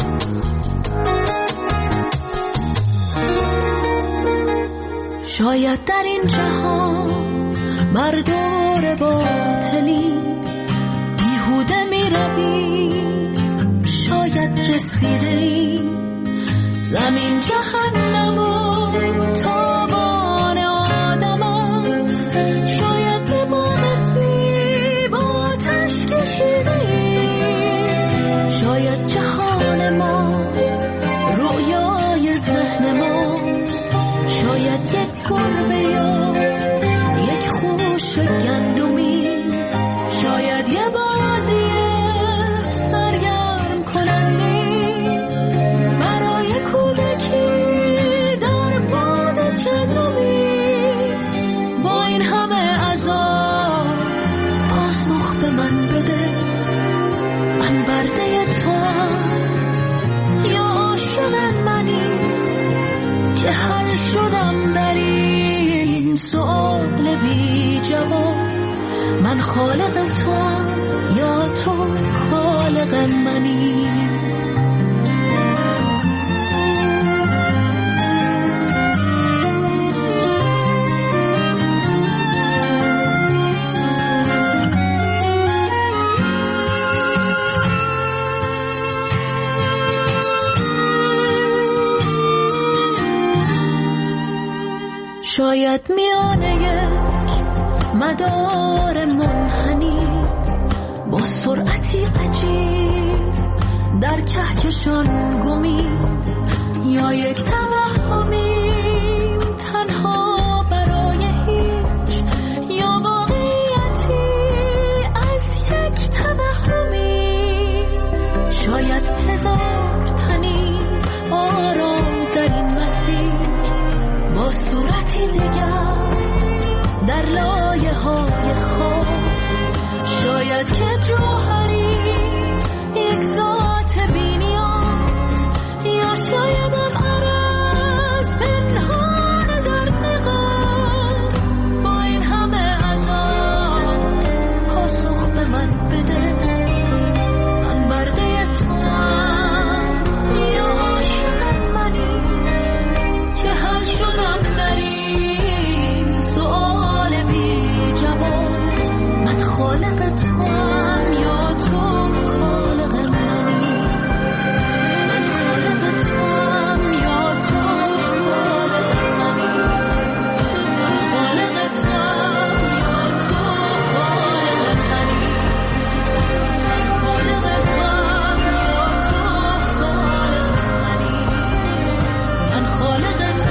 شاید در این جهان مردار باطلی بیهوده می روی، شاید رسیده ای زمین جهنم و تابان آدم است. شاید به باغ سیب آتش کشیده ای، شاید جهان ما رویای ذهن ماست. شاید یک گربه یا یک خوش گندمی، شاید یه بازی سرگرم کننده برای کودکی در باد چندمی. با این همه عذاب پاسخ به من بده، من برده تو هم یا عاشق منی که حل شدم در این سؤال بی جواب. من خالق تو هم یا تو خالق منی. شاید میانه یک مدار منحنی با سرعتی عجیب در کهکشان گمی، یا یک توهمی تنها برای شاید هزار تنی آرام در این مسیر با صورتی دیگر در لایه های خواب، شاید که جوهری یک ذات بی نیاز، یا شاید عرض پنهان در نقاب. با این همه عذاب پاسخ به من بده، من برده توام یا عاشق منی که حل شدم در این سؤال بی جواب. من خالق توام یا تو خالق منی، من خالق توام یا تو خالق منی، من خالق توام یا تو خالق منی، من خالق توام یا تو خالق منی، من خالق توام یا تو.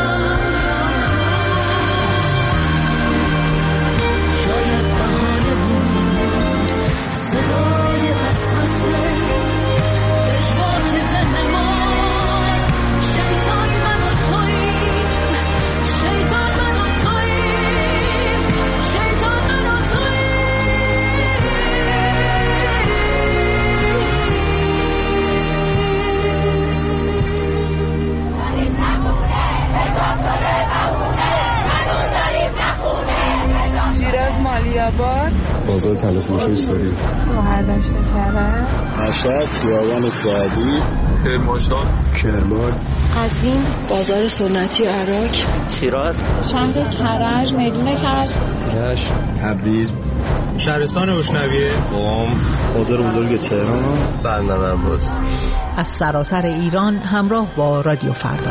شاید بهانه بود صدای وسوسه، اجواک ذهن ماست، شیطان من و توییم، شیطان من و توییم، شیطان من و شیراز مالیاباد، بازار تلفروشی سوری، مهردشت کرد، مشهد، خیابان سعدی، کرمانشاه، کرمان، قزوین، بازار سنتی عراق، شیراز، شهر کرج، میدون کرج، کرج، تبریز، شهرستان روشنویه، قم، بازار بزرگ تهران، بندر عباس. از سراسر ایران همراه با رادیو فردا.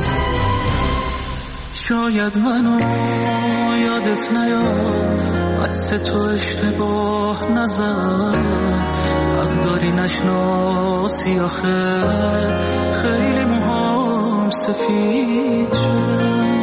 شاید منو یادت نیاد، عکس تو اشتباه نزن، حق داری نشناسی آخه خیلی موهام سفید شدن.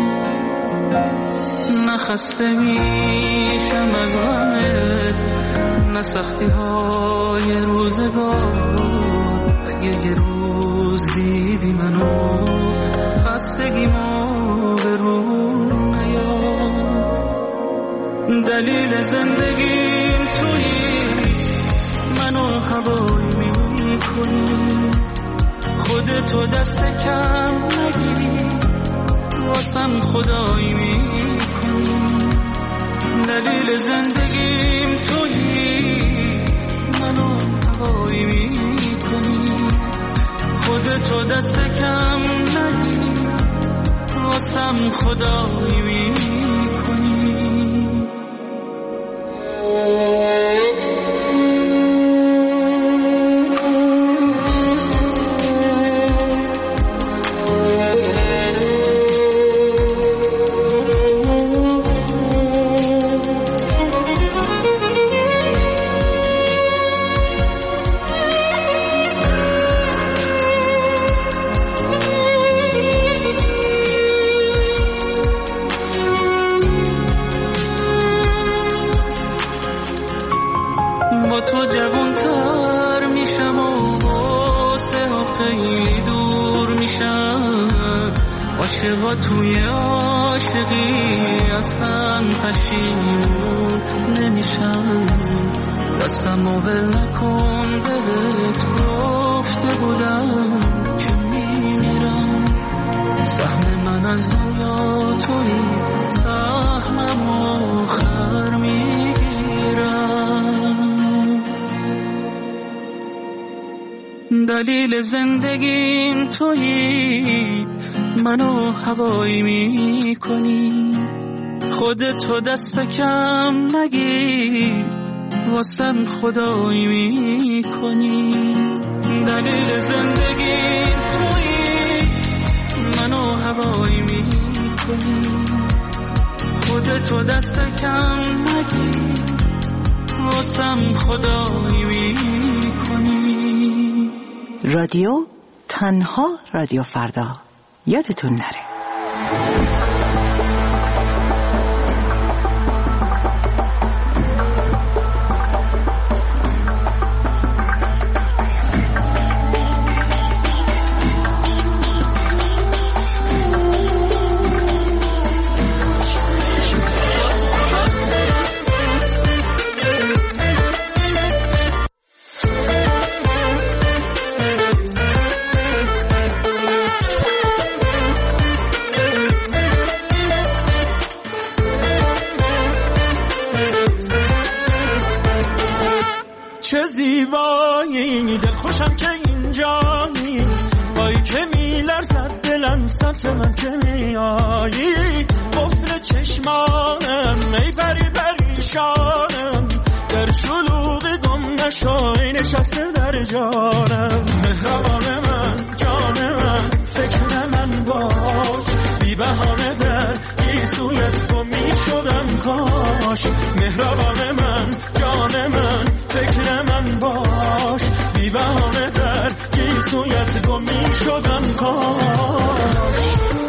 نخسته میشم از غمت، نه سختی های روزگار. اگه یه روز دیدی منو خستگیمو به رو نیاد. دلیل زندگیم تویی، منو هوایی میکنی، خودتو دست کم نگیری، واسم خدایی میکنی. دلیل زندگیم تویی، منو هوایی میکنی، خودتو دست کم نگیری، واسم خدایی میکنی. با تو جوانتر میشم و واسه ها خیلی دور میشم. عاشقا توی عاشقی از هم پشیمون نمیشم. دستم رو ول نکن، بهت گفته بودم که میمیرم. سهم من از دنیا توی، سهمم آخر میگیرم. دلیل زندگیم تویی، منو هوایی میکنی، خودتو دست کم نگیر، واسم خدایی میکنی. دلیل زندگیم تویی، منو هوایی میکنی، خودتو دست کم نگیر، واسم خدایی میکنی. رادیو تنها رادیو فردا، یادتون نره. من جانی، وای که میلرزد دلم سمت من که میایی. قفل چشمانم ای پری پریشانم، در شلوغ گم نشای نشسته در جانم. مهربان من جان من فکر من باش، بی بهانه در گیسویت گم میشدم کاش. مهربان من جان من فکر من باش، بی بهانه در گیسویت گم میشدم کاش.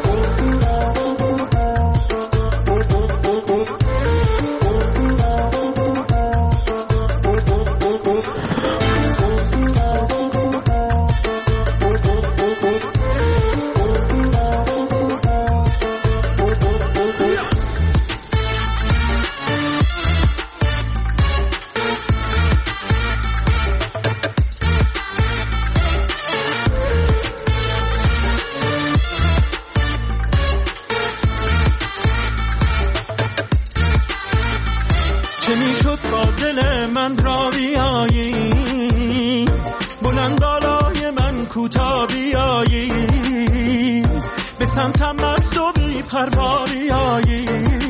من را بیایی، بلند بالای من کوتا بیایی، به سمتم مست و بی پروا بیایی.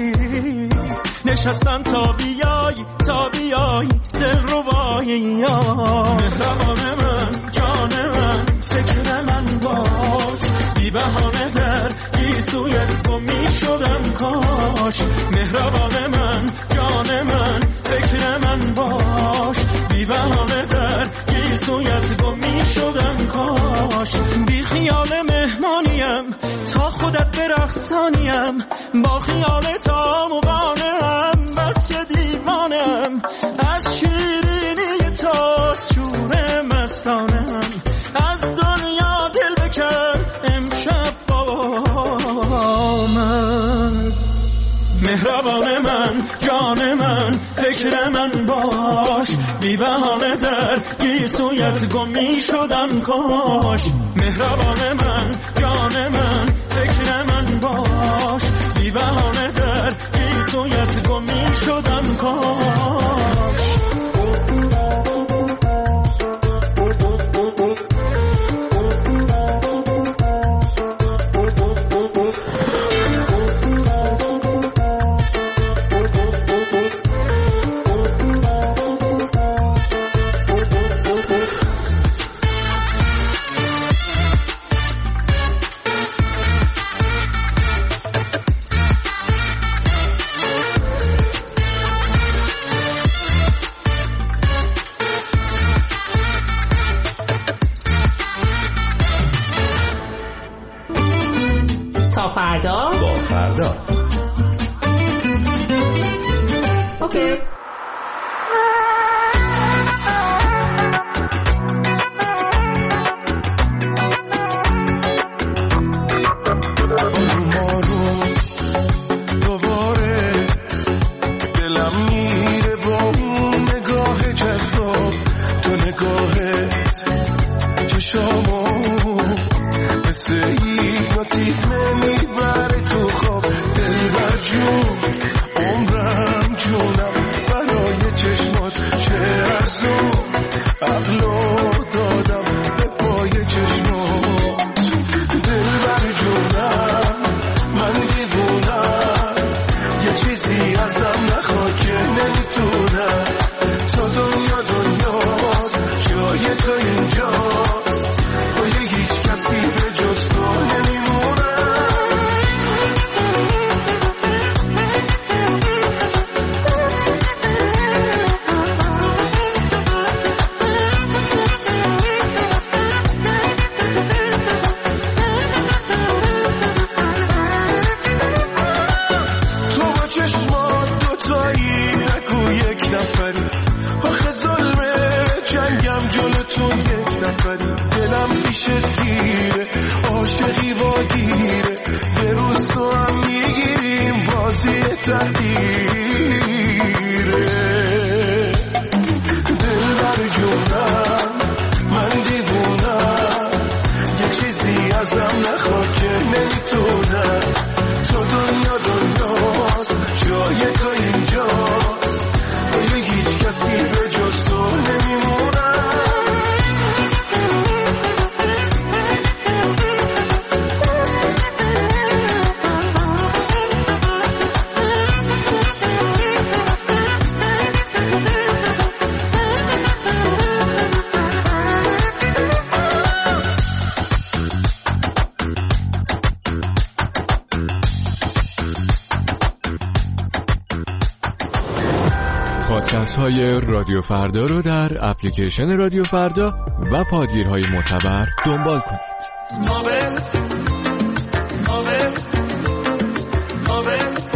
نشستم تا بیایی تا بیایی دل ربایی. مهربان من جان من فکر من باش، بی بهانه در گیسویت گم میشدم کاش. مهربان من جان من فکر من باش، بی بهانه در گیسویت گم میشدم کاش. بی خیال مهمانیم تا خودت برقصانیم، با خیال تا مقانم بس که دیوانم. از شیرینی تا شور مستانم، از دنیا دل بکن امشب با من. مهربان من جان من فکر من باش، بی بهانه در گیسویت گم می شدم کاش. مهربان من جان من فکر من باش، بی بهانه در گیسویت گم می شدم کاش. تا فردا با فردا. اوکی. پادکست های رادیو فردا رو در اپلیکیشن رادیو فردا و پادگیرهای معتبر دنبال کنید. تابست تابست تابست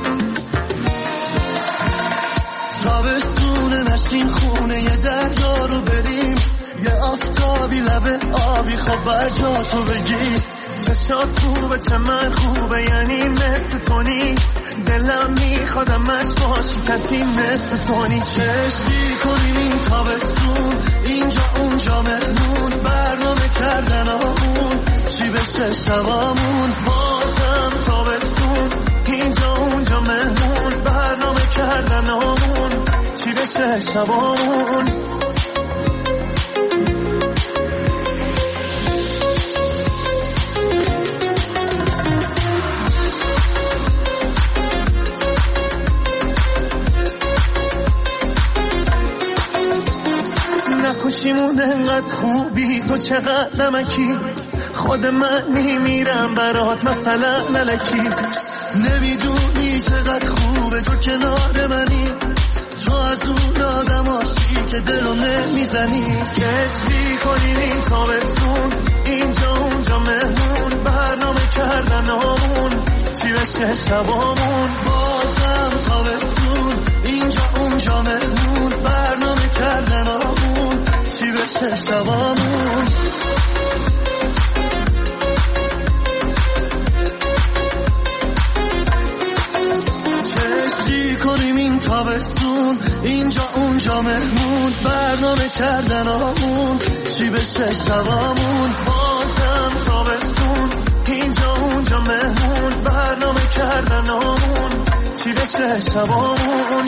تابستونه نشین خونه یه دریا رو بریم، یه آفتابی لبه آبی خب بر جا تو بگیر، چشات خوبه چه من خوبه یعنی مثل تونی، دلم میخوادم مش باشی کسی مثل تونی، چشتی کنیم این تابستون اینجا اونجا مهمون، برنامه کردن آمون چی بشه شبامون، بازم تابستون اینجا اونجا مهمون، برنامه کردن آمون چی بشه شبامون. نکشیمون انقدر خوبی تو چقدر نمکی، خود من میمیرم برات مثلا نلکی، نمیدونی چقدر خوبه تو کنار منی، تو از اون آدم هاشی که دلو نمیزنی، کشتی کنیم این تابستون اینجا اونجا مهمون، برنامه کردن آمون چی بشه شبامون، بازم تابستون اینجا اونجا مهمون، برنامه کردن آمون چی بشه شبامون. چشتی کنیم این تابستون اینجا اونجا مهمون، برنامه کردن آمون چی بشه شبامون، بازم تابستون اینجا اونجا مهمون، برنامه کردن آمون چی بشه شبامون.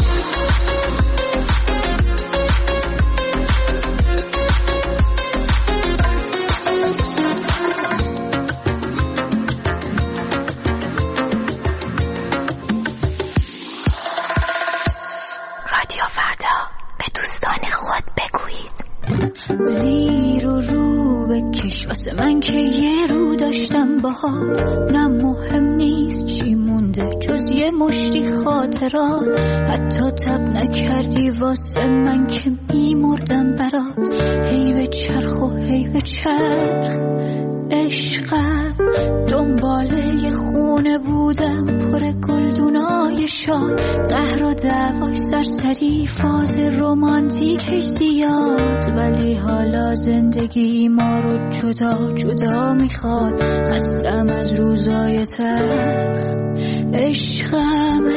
زیر و رو بکش واسه من که یه رو داشتم باهات، نه مهم نیست چی مونده جز یه مشتی خاطرات، حتی تب نکردی واسه من که میمردم برات، هی به چرخ و هی به چرخ عشقم، دنباله یه خونه بودم پر گلدونای شاد، قهر و دعواش سرسری فاز رومانتیکش زیاد، ولی حالا زندگی ما رو جدا جدا میخواد، خستم از روزای تلخ عشقم،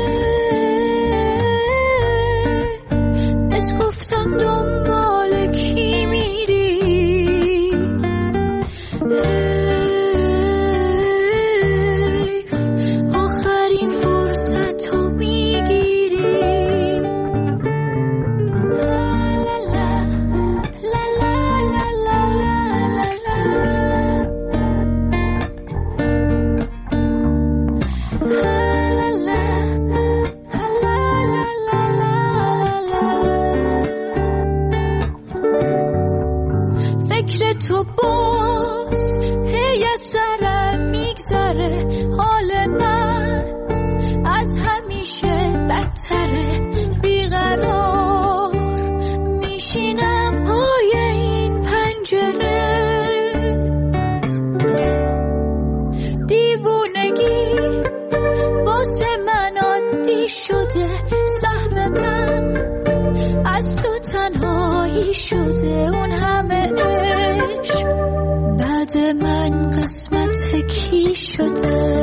بس گفتم دنبال کی میری، آخرین فرصت رو میگیری، فکر تو باز هی از سرم میگذره، حال من از همیشه بدتره، بیقرار میشینم پای این پنجره، دیوونگی واسه من عادی شده، سهم من از تو تنهایی شده، اون همه عشق بعد من قسمت کی شده.